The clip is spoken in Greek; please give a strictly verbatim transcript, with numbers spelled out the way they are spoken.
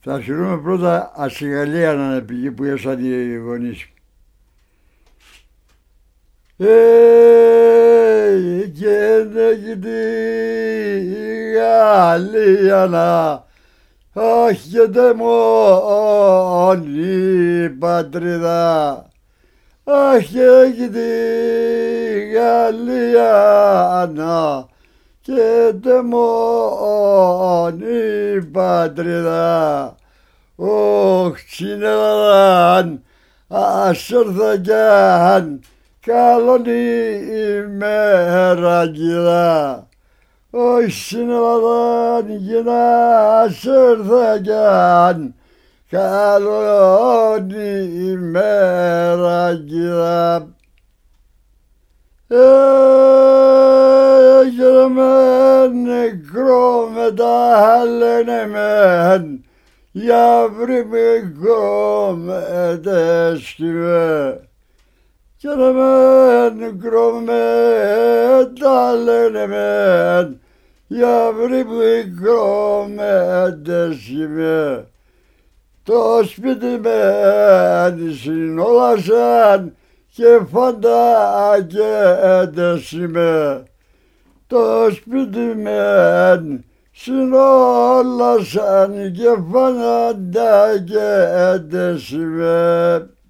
Θα συγχωρούμε πρώτα ασυγαλία να είναι πηγή που έσαν οι γονείς. Ε, και νέγινη η Γαλλία να άχεται μόνη πατρίδα. Άχεται η Γαλλία να και μόνη πατρίδα. Ωχ, στην Ελλάδαν ας έρθω κι αν καλόν ημέρα κοίτα. Όχι στην Ελλάδαν κι ας έρθω κι αν καλόν ημέρα κοίτα. Έγινε μεν νεκρό μετά λένε μεν για βρει μικρό μετέσχυμε. Έγινε μεν νεκρό μετά λένε μεν για βρει μικρό μετέσχυμε. Το σπίτι μεν συνόλασαν και φαντά και έντεσιμε. Το σπίτι μεν συνόλασαν και φαντά και έντεσιμε.